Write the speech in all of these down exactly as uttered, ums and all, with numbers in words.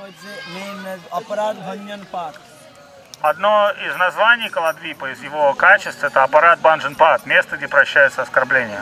Одно из названий Каладвипа, из его качеств, это аппарат Бханjan-Пат, место, где прощаются оскорбления.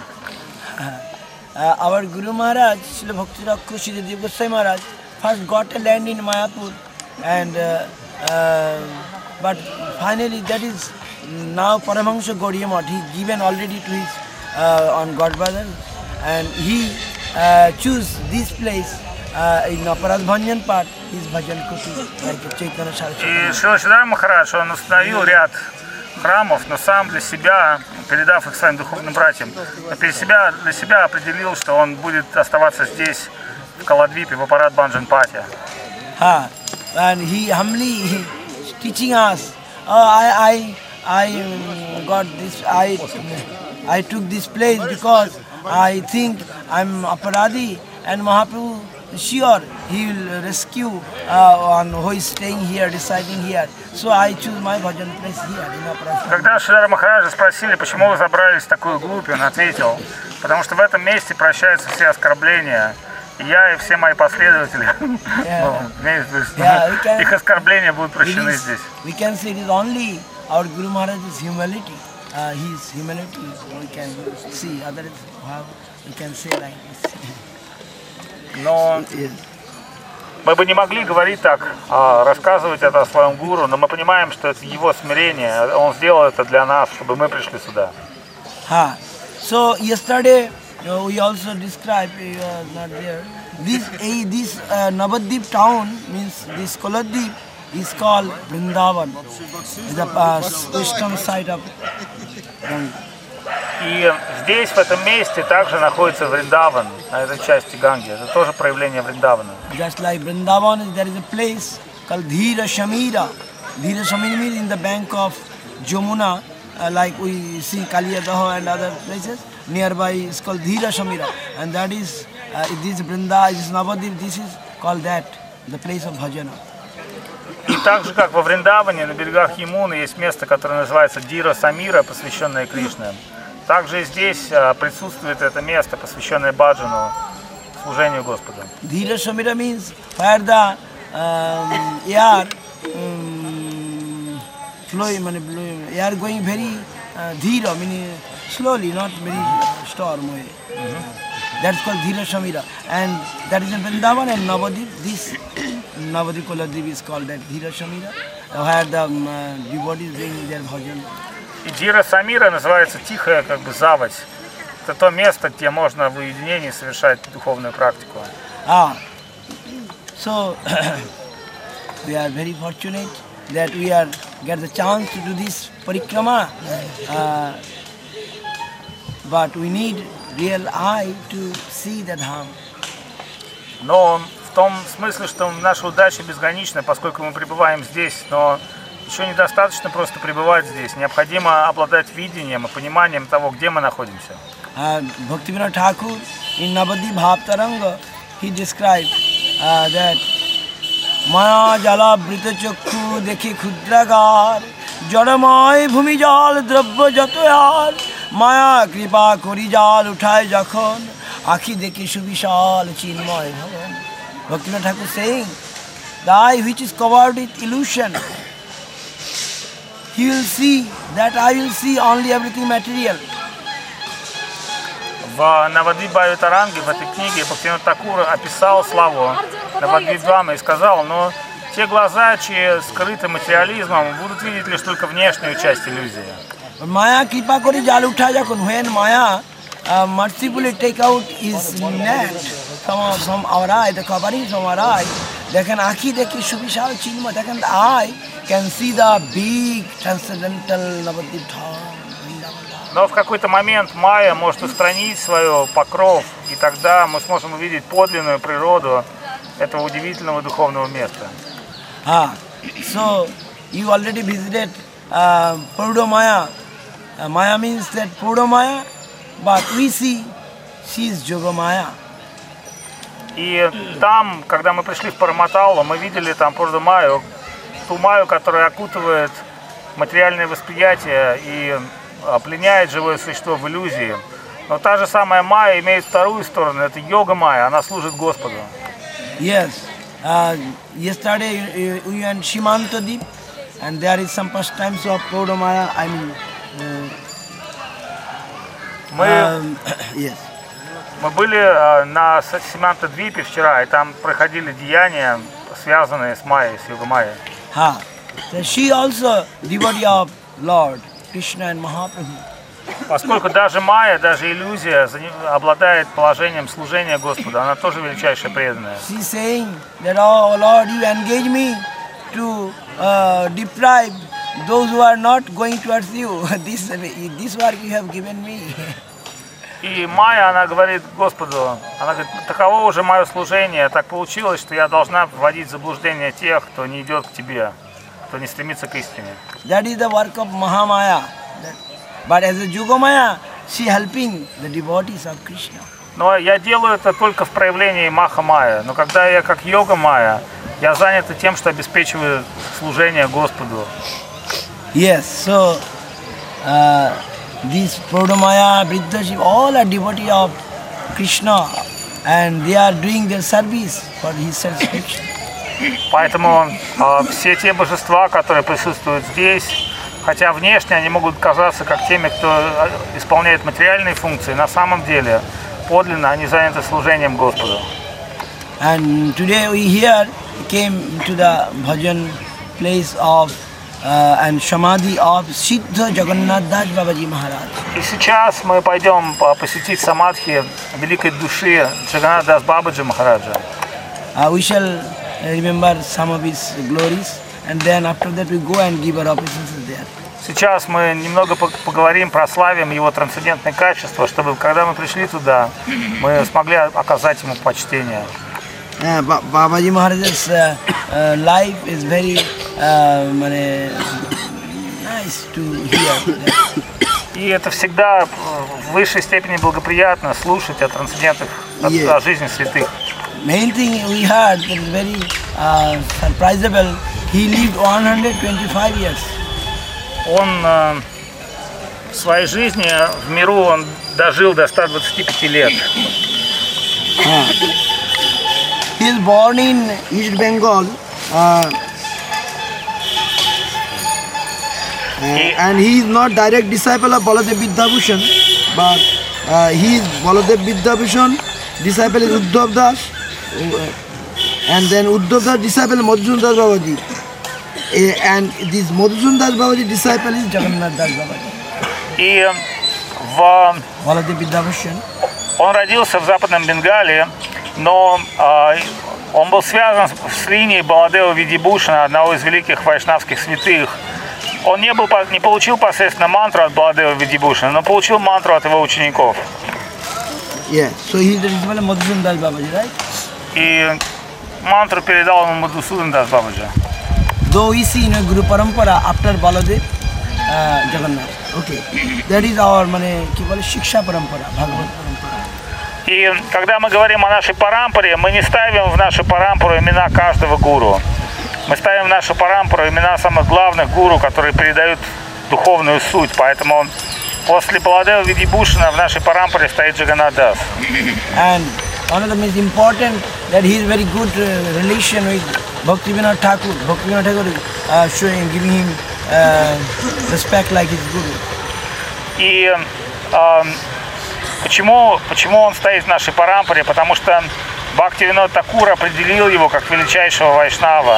Uh, our Guru Maharaj, Srila Bhakti-Rakshasa Sridhar Goswami Maharaj, first got a land in Mayapur, and uh, uh, but finally that is now Paramahansa Gaudiya Math. He given already to his uh, on Godbrother, and he uh, choose this place uh, in Aparad Bhanjan-Pad, his bhajan kuti, like Chaitanya Saraswati. И Шрила Сиддхарта Махарадж, он установил ряд храмов, но сам для себя, передав их своим духовным братьям, перед себя, для себя определил, что он будет оставаться здесь, в Каладвипе, в аппарат Бханjan-Пате. Ah, and he humbly he teaching us. Oh, I, I, I got this. I, I took this place because I think I'm aparadi, and Mahaprabhu sure he will rescue uh, one who is staying here, residing here. So I choose my bhajan place here in Aparadi. Когда Шридхара Махараджа спросили, почему вы забрались в такую глубь, он ответил: потому что в этом месте прощаются все оскорбления. И я и все мои последователи, Yeah. ну, Yeah, can, их оскорбления будут прощены is, здесь. we can say it is only our Guru Maharaj's humility. Uh, his humility we can see. Otherwise, how we can say like this. Но мы бы не могли говорить так, рассказывать это о своем гуру, но мы понимаем, что это его смирение. Он сделал это для нас, чтобы мы пришли сюда. Ha. So yesterday uh, we also described, you are not there. This uh, this uh, Navadvip town means this Koladvip is called Vrindavan, the uh, western side of Ganga. И здесь, в этом месте, также находится Вриндаван, на этой части Ганги. Это тоже проявление Вриндавана. Just like Vrindavan, there is a place called Dhira Shamira. Dhira Shamira means in the bank of Jamuna, uh, like we see Kaliyadaho and other places. Nearby is called Dhira Shamira, and that is uh, this Vrinda, this Navadvip, this is called that, the place of bhajana. И так же, как во Вриндаване, на берегах Ямуны есть место, которое называется Дира Самира, посвященное Кришне. Также и здесь присутствует это место, посвященное баджану, служению Господу. Dhira Shamira means where the um, air um, flowing, air going very uh, dhira, meaning slowly, not very storm way. Mm-hmm. That's called Dhira Shamira, and that is in Vrindavan and Navadvip. This Navadvip Koladvip is called that Dhira Shamira, where the um, uh, devotees doing their bhajan. И Дира Самира называется тихая как бы заводь. Это то место, где можно в уединении совершать духовную практику. Ah, so we are very fortunate that we are get the chance to do this parikrama, uh, but we need real eye to see the dham. Но в том смысле, что наша удача безгранична, поскольку мы пребываем здесь, но еще недостаточно просто пребывать здесь. Необходимо обладать видением и пониманием того, где мы находимся. And Bhaktivinoda Thakur in Navadvip Bhavtaranga, he described uh, that Maya jala brita chakku dekhe khudragar jaramay bhumi jal drabya jatoyar Maya kripa kori jal uthay jakhon akhi dekhe subishal chinmay bhavan. Bhaktivinoda Thakur saying, the eye which is covered with illusion, he will see, that I will see only everything material. В Навадвип Бхавитаранге, в этой книге, Бхактивинода Тхакур описал славу Навадвипдхамы и сказал, но те глаза, чьи скрыты материализмом, будут видеть лишь только внешнюю часть иллюзии. Maya kripa kore jal utha jakhon, when Maya uh, mercifully take out his net from, from our eye, the covering from our eye, দেখেন আঁখি দেখি সুবিশাল চিন্ময়, দেখেন the eye can see the big transcendental Navadvip Dham. Но в какой-то момент Майя может устранить свой покров, и тогда мы сможем увидеть подлинную природу этого удивительного духовного места. Ah, so you already visited uh, Purdo Maya. Uh, Maya means that Purdo Maya, but we see she is Yoga Maya. И там, когда мы пришли в Параматалу, мы видели там Пурду Майю, ту Майю, которая окутывает материальное восприятие и пленяет живое существо в иллюзии. Но та же самая Майя имеет вторую сторону, это йога Майя, она служит Господу. Yes, uh, yesterday we went Shimanta Deep, and there is some pastimes of Prodamaya. I mean, uh, мы, um, yes. мы были uh, на Симанта-Двипе вчера, и там проходили деяния, связанные с Майей, с Йога-Майей. Ha. So she also devotee of Lord Krishna and Mahaprabhu. Поскольку даже Майя, даже иллюзия обладает положением служения Господу, она тоже величайшая преданная. She is saying that, oh Lord, you engage me to uh, deprive those who are not going towards you. This, this work you have given me. И Майя, она говорит Господу, она говорит, таково уже мое служение, так получилось, что я должна вводить в заблуждение тех, кто не идет к тебе, кто не стремится к истине. That is the work of Mahamaya. But as a Yogamaya, she helping the devotees of Krishna. Но я делаю это только в проявлении Маха-Майя. Но когда я как Йога-Майя, я занят тем, что обеспечиваю служение Господу. Yes, so uh, these Prodamaya, Vriddhaship, all are devotees of Krishna, and they are doing their service for his satisfaction. Поэтому э, все те божества, которые присутствуют здесь, хотя внешне они могут казаться как теми, кто исполняет материальные функции, на самом деле подлинно они заняты служением Господу. And today we here came to the bhajan place of uh, and Samadhi of Siddha Jagannath Das Babaji Maharaj. И сейчас мы пойдем посетить самадхи великой души Джаганнат Дас Бабаджи Махараджа. Uh, we shall remember some of his glories, and then after that we go and give our obeisances there. Сейчас мы немного поговорим, прославим его трансцендентные качества, чтобы, когда мы пришли туда, мы смогли оказать ему почтение. Uh, ba Babaji Maharaj's uh, uh, life is very uh, nice to hear. И это всегда в высшей степени благоприятно слушать о трансцендентных, Yeah. о, о жизни святых. Main thing we heard that is very uh, surprisable. He lived one hundred twenty-five years. Он э, в своей жизни в миру он дожил до ста двадцати пяти лет. Uh, he is born in East Bengal, uh, and he is not direct disciple of Baladev Vidyabhushan, but uh, he is Baladev Vidyabhushan, disciple is Uddhav Das, uh, and then Uddhav Das disciple Madhusudan Das Babaji. And this Madhusudan Das Babaji disciple is Jagannath Das Babaji. И в... Baladev Vidyabhushan. Он родился в Западном Бенгале, но э, он был связан с линией Баладева Видибушана, одного из великих вайшнавских святых. Он не, был, не получил посредственно мантру от Баладева Видибушана, но получил мантру от его учеников. Yeah, so he is the disciple of Madhusudan Das Babaji, right? И мантру передал ему Мадхусудан Дас Бабаджи. Though we see in a Guru Parampara after Baladev, uh, Jagannath. Okay, that is our mane ki bole Shiksha Parampara, Bhagavad Parampara. И когда мы говорим о нашей парампаре, мы не ставим в нашу парампару имена каждого гуру. Мы ставим в нашу парампару имена самых главных гуру, которые передают духовную суть. Поэтому после Баладева Видибушана в нашей парампаре стоит Джаганнат Дас. And one of the most important that he is very good uh, relation with Bhaktivinoda Thakur. Bhaktivinoda Thakur uh, showing, giving him uh, respect like his guru. И э, почему, почему он стоит в нашей парампаре? Потому что Бхактивинода Тхакур определил его как величайшего вайшнава.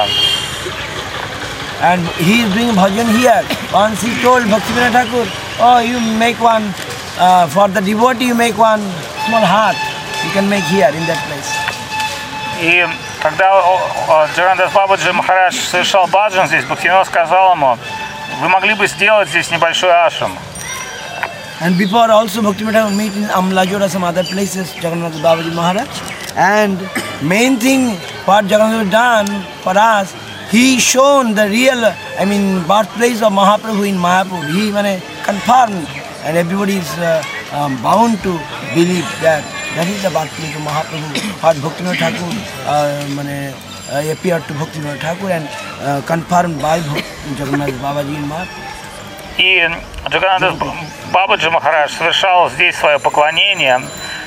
And he is doing bhajan here. Once he told Bhaktivinoda Thakur, oh, you make one, uh, for the devotee you make one small heart. You can make here in that place. И когда Джаганнат Дас Бабаджи Махарадж совершал баджан здесь, Бхактивинода сказал ему, вы могли бы сделать здесь небольшой ашрам. And before also Bhaktivinoda meet in Amlajora, some other places, Jagannath Babaji Maharaj. And main thing what Jagannath done for us, he shown the real, I mean, birthplace of Mahaprabhu in Mayapur. He mane, confirmed, and everybody is uh, um, bound to believe that that is the birthplace of Mahaprabhu. What Bhaktivinoda Thakur uh, mane, uh, appeared to Bhaktivinoda Thakur and uh, confirmed by Jagannath Babaji in Mayapur. И Джаганнат Дас Бабаджи Махарадж совершал здесь свое поклонение.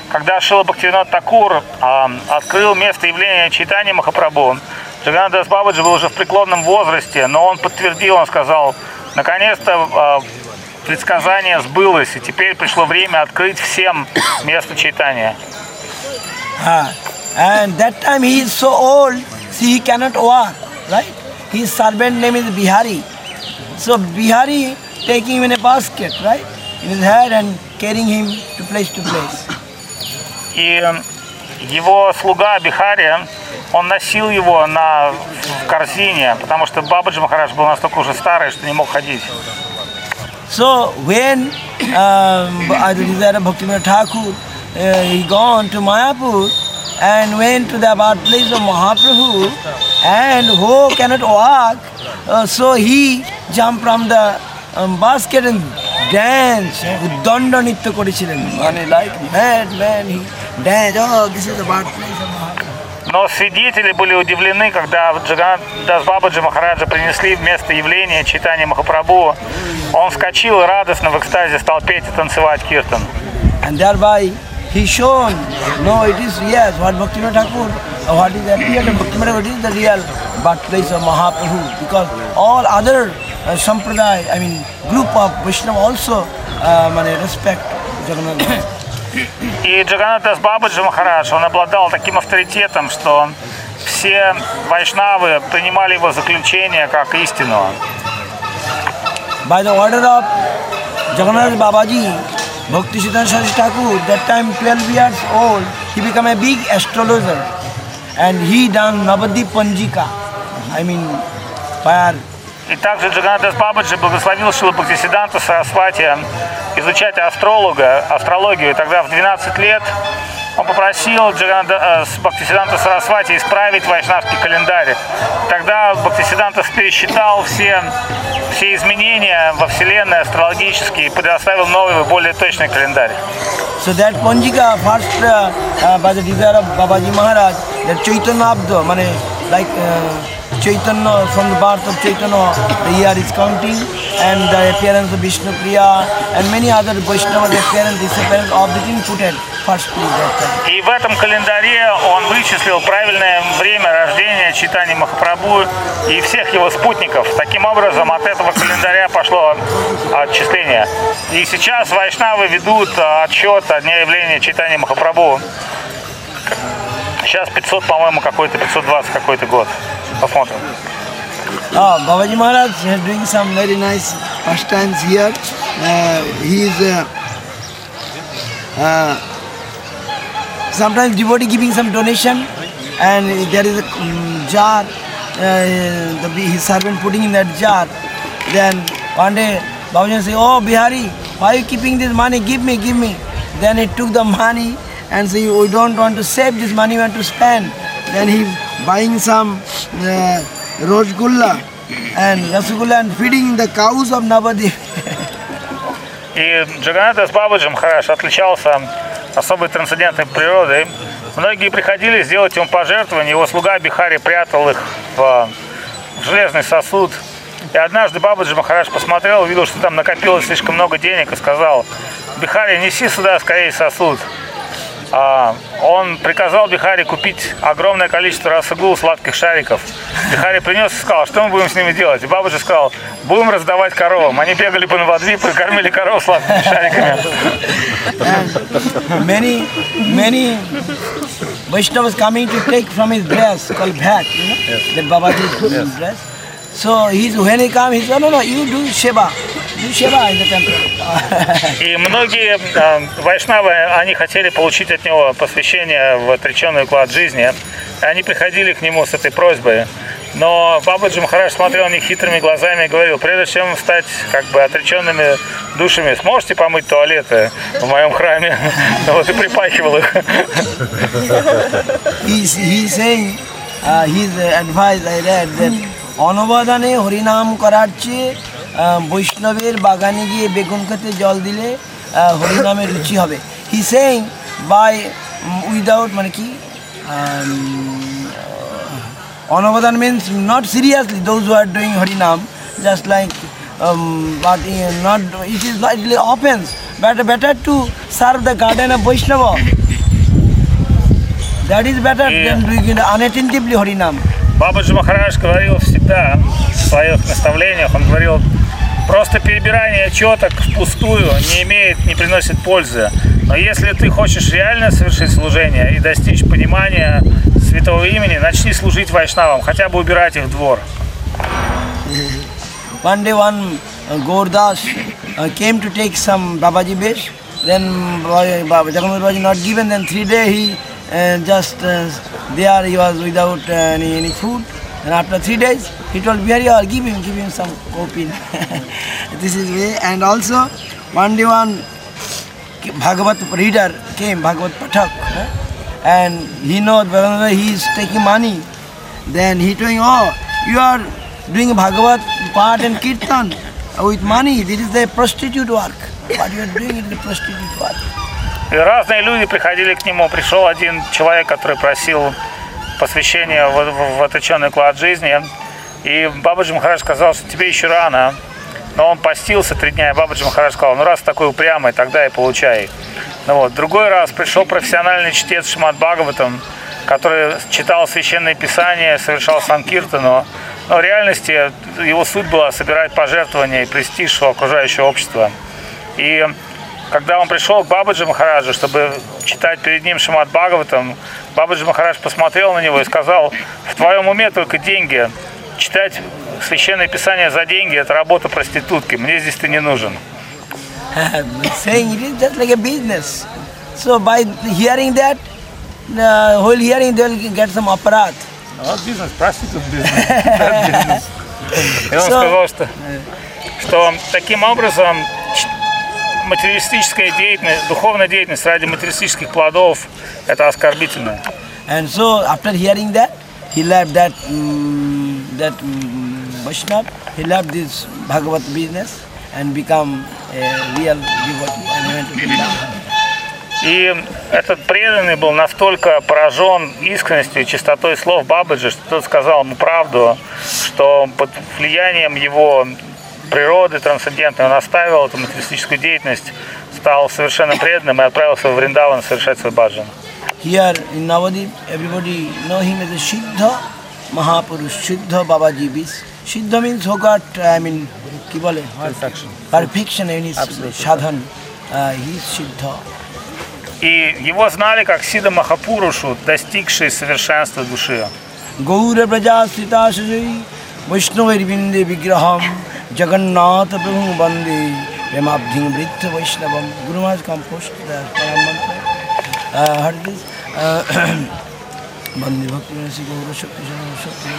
когда Шрила Бхактивинода Такур а, открыл место явления Чайтаньи Махапрабху, Джаганнат Дас Бабаджи был уже в преклонном возрасте, но он подтвердил, он сказал, наконец-то а, предсказание сбылось, и теперь пришло время открыть всем место Чайтаньи. Ah, and that time he is so old, see he cannot walk, right? His servant name is Bihari. So Bihari taking him in a basket, right? In his head and carrying him to place to place. И его слуга Бихари, он носил его на корзине, потому что Бабаджи Махарадж был настолько уже старый, что не мог ходить. So when um, Bhaktivinoda Thakur uh, he gone to Mayapur and went to the birthplace of Mahaprabhu, and who cannot walk, uh, so he jumped from the um, basket and danced. Uddanda Nitya Korichilen. Like mad man, he danced. Oh, this is the birthplace of Mahaprabhu. Но свидетели были удивлены, когда Джаганнат Дас Бабаджи Махараджа принесли в место явления Чайтаньи Махапрабху. Он вскочил и радостно в экстазе стал петь и танцевать киртан. And thereby he shown, no, it is yes, what Bhaktivinoda Thakur, what is that real Bhaktivinoda, what is the real birthplace of Mahaprabhu, because all other uh, sampradaya, I mean group of Vaishnava also uh, respect Jagannath. И Джаганнат Дас Бабаджи Махарадж, он обладал таким авторитетом, что все вайшнавы принимали его заключение как истину. By the order of Jagannath Babaji, Bhaktisiddhanta Saraswati Thakur, that time twelve years old, he became a big astrologer, and he done Navadip Panjika, I mean fire. И также Джаганнат Дас Бабаджи благословил Шрилу Бхактисиддханту Сарасвати изучать астролога, астрологию. И тогда в двенадцать лет он попросил Джаганнат Бхактисиддханту Сарасвати исправить вайшнавский календарь. Тогда Бхактисиддханта пересчитал все, все изменения во Вселенной астрологические и предоставил новый, более точный календарь. So that Panjika first uh, uh, by the desire of Babaji Maharaj, that Chaitanya Abda, mane, like uh, Chaitanya, from the birth of Chaitanya, the year is counting, and the appearance of Vishnu Priya, and many other Vaishnava appearance, disappearance of the thing put at first place that time. И в этом календаре он вычислил правильное время рождения Чайтаньи Махапрабху и всех его спутников. Таким образом, от этого календаря пошло отчисление. И сейчас вайшнавы ведут отсчет от дня явления Чайтаньи Махапрабху. Сейчас пятьсот, по-моему, какой-то, пятьсот двадцать какой-то год. Посмотрим. Oh, Babaji Maharaj is doing some very nice pastimes here. Uh, he is uh, uh, sometimes devotee giving some donation, and there is a um, jar, uh, the, his servant putting in that jar. Then one day Babaji say, "Oh Bihari, why are you keeping this money? Give me, give me." Then he took the money and say, "We don't want to save this money, we want to spend." Then he buying some uh, Rosgulla and Rasgulla and feeding the cows of Navadip. И Джаганнат Дас Бабаджи Махарадж отличался особой трансцендентной природой. Многие приходили сделать ему пожертвования, его слуга Бихари прятал их в, в железный сосуд. И однажды Бабаджи Махарадж посмотрел, увидел, что там накопилось слишком много денег и сказал: «Бихари, неси сюда скорее сосуд». А он приказал Бихари купить огромное количество расагул, сладких шариков. Бихари принес и сказал: что мы будем с ними делать? И Бабаджи сказал: будем раздавать коровам. Они бегали по Навадвипу и кормили коров сладкими шариками. And many, many Vaishnavas coming to take from his dress called bhat, you know, yes. That Babaji put in his dress. So he's, when he come, he said, no, no, you do Sheba. Do Sheba in the temple. И многие э, вайшнавы, они хотели получить от него посвящение в отреченный уклад жизни. Они приходили к нему с этой просьбой. Но Бабаджи Махарадж смотрел на них хитрыми глазами и говорил: прежде чем стать как бы отреченными душами, сможете помыть туалеты в моем храме? Вот и припахивал их. He's, he's saying, uh, his advice I read that অনবদানে হরিনাম করার চেয়ে বৈষ্ণবের বাগানে গিয়ে বেগুন খেতে জল দিলে হরিনামের রুচি হবে। He saying by without মানে কি অনবদান means not seriously those who are doing harinam, just like um, but not it is not really offense, but better to serve the garden of Vaishnava That is better И- than doing it unattentively Harinam. Бабаджи Махарадж говорил всегда в своих наставлениях, он говорил, просто перебирание четок впустую не имеет, не приносит пользы. Но если ты хочешь реально совершить служение и достичь понимания святого имени, начни служить вайшнавам, хотя бы убирать их двор. One day one uh, Gaurdas uh, came to take some Babaji Besh. Then Baba- Baba Jagannath Babaji not given. Then three days he uh, just uh, there he was without uh, any, any food. And after three days he told Bihari, "Oh, give him, give him some kopin." This is way. And also one day one Bhagavat reader came, Bhagavat Pathak, huh? And he knows whether he is taking money. Then he told him, "Oh, you are doing Bhagavat part and kirtan with money. This is the prostitute work. What you are doing is the prostitute work." И разные люди приходили к нему. Пришел один человек, который просил посвящения в, в, в отвлеченный уклад жизни. И Бабаджи Махарадж сказал, что тебе еще рано. Но он постился три дня, и Бабаджи Махарадж сказал, ну раз такой упрямый, тогда и получай. Ну, вот. Другой раз пришел профессиональный чтец Шримад Бхагаватам, который читал священное писание, совершал санкиртану. Но в реальности его суть была собирать пожертвования и престиж у окружающего общества. И когда он пришел к Бабаджи Махараджу, чтобы читать перед ним Шримад Бхагаватам, Бабаджи Махарадж посмотрел на него и сказал, в твоем уме только деньги. Читать священное писание за деньги – это работа проститутки. Мне здесь ты не нужен. Saying it is just like a business. So by hearing that, uh, whole hearing they will get some aparat. Вот бизнес, проститут бизнес. И он So- сказал, что, что таким образом ч- материалистическая деятельность, духовная деятельность ради материалистических плодов – это оскорбительно. And so after hearing that, he left that um, that um, Vaishnava, he left this Bhagavat business and become a real devotee and he went to Vrindavan. И этот преданный был настолько поражен искренностью и чистотой слов Бабаджи, что тот сказал ему правду, что под влиянием его природы трансцендентной он оставил эту материалистическую деятельность, стал совершенно преданным и отправился в Вриндаван совершать свой баджан. Here in Navadip, everybody know him as a Siddha Mahapurush, Siddha Babaji Bis. Siddha means who got, I mean, কি বলে? Perfection. Perfection in his sadhan. Uh, he is Siddha. И его знали как Сидха Махапурушу, достигший совершенства души. Gaura Braja Sita Shri Vaishnavar Vinde Vigraham Jagannatha Prabhu Bande Remabdhing Vritta Vaishnavam. Guru Maharaj composed the Param Mantra. Uh, heard this? Uh, Bande Bhakti Rasi Gaura Shakti Shakti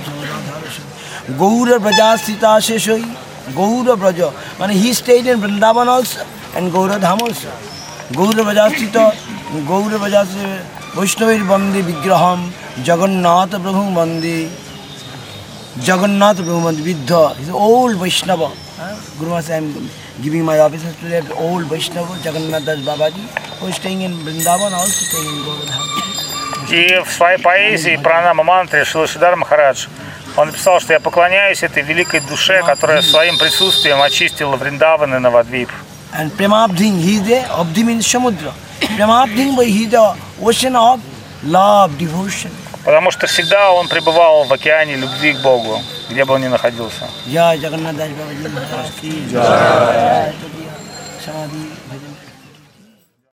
Shakti Gaura Braja Sita Shri Gaura Braja. And he stayed in Vrindavan also and Gaura Dham also. Gaura Braja Sita Gaura Braja Vaishnavar Bande Vigraham Jagannath Prabhu Bande Jagannath Prabhu Bande Vidya. He's an old Vaishnava. Huh? Guru Maharaj, I am giving my offices to that old Vaishnava Jagannath Das Babaji who is staying in Vrindavan, also staying in Govardhan. И в своей поэзии Пранама Мантре Шилашидар Махарадж он написал, что я поклоняюсь этой великой душе, которая своим присутствием очистила Вриндаван и Навадвип. And Premabdhing, he is the Abdhi means Samudra. Premabdhing, but he is the ocean of love, devotion. Потому что всегда он пребывал в океане любви к Богу, где бы он ни находился. Jai Jagannath Das Babaji Maharaj ki Jai. Samadhi.